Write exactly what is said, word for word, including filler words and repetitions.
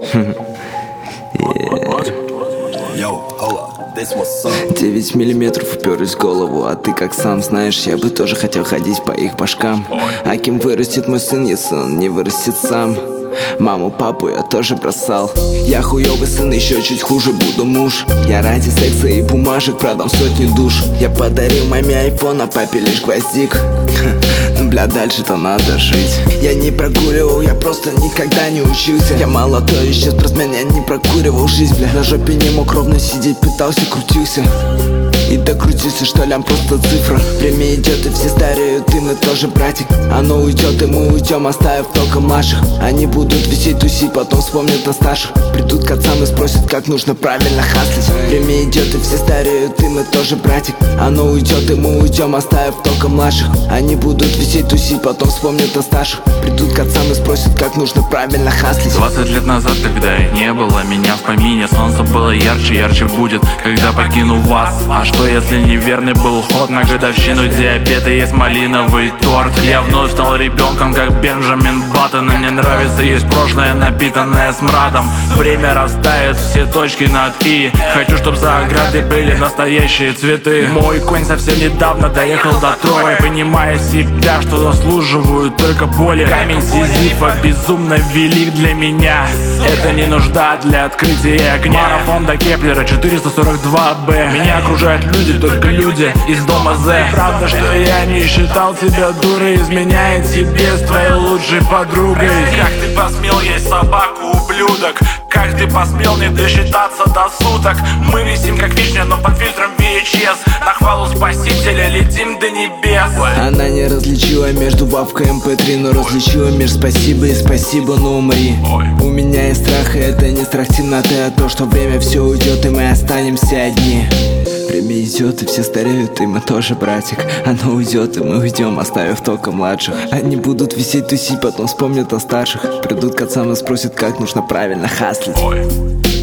Девять миллиметров уперлись в голову, а ты как сам знаешь, я бы тоже хотел ходить по их башкам. А кем вырастет мой сын, если он не вырастет сам? Маму, папу я тоже бросал. Я хуёвый сын, еще чуть хуже буду муж. Я ради секса и бумажек продам сотни душ. Я подарил маме айфон, а папе лишь гвоздик. Ну бля, дальше-то надо жить. Я не прогуливал, я просто никогда не учился. Я молодой еще спортсмен, я не прокуривал жизнь, бля. На жопе не мог ровно сидеть, пытался, крутился. И докрутился, что лям просто цифра. Время идет и все стареют, и мы тоже, братик. Оно уйдет и мы уйдем, оставив только младших. Они будут висеть, тусить, потом вспомнят о старших. Придут к отцам и спросят, как нужно правильно хаслить. Время идет и все стареют, и мы тоже, братик. Оно уйдет и мы уйдем, оставив только младших. Они будут висеть, тусить, потом вспомнят о старших. Придут к отцам и спросят, как нужно правильно хаслить. Двадцать лет назад, когда и не было меня в помине, солнце было ярче, ярче будет, когда покину вас. А что если неверный был ход? На годовщину диабета есть малиновый торт. Я вновь стал ребенком, как Бенджамин Баттон. И мне нравится есть прошлое, напитанное смрадом. Время расставит все точки над «и». Хочу, чтоб за оградой были настоящие цветы. Мой конь совсем недавно доехал до Трои, понимая себя, что заслуживают только боли. Камень Сизифа безумно велик для меня. Это не нужда для открытия огня. Марафон до Кеплера четыреста сорок два бэ. Меня окружают люди, только люди из дома З. Правда, что я не считал тебя дурой, изменяет себе с твоей лучшей подругой. Как ты посмел есть собаку, ублюдок? Как ты посмел не досчитаться до суток? Мы висим как вишня, но под фильтром ви эйч эс. На хвалу спасителя летим до небес. Она не различила между вавкой эм пэ три, но различила между спасибо и спасибо, но умри. У меня есть страх, и это не страх темноты, а то, что время все уйдет, и мы останемся одни. Время идет и все стареют, и мы тоже, братик. Оно уйдет и мы уйдем, оставив только младших. Они будут висеть, тусить, потом вспомнят о старших. Придут к отцам и спросят, как нужно правильно хаслить.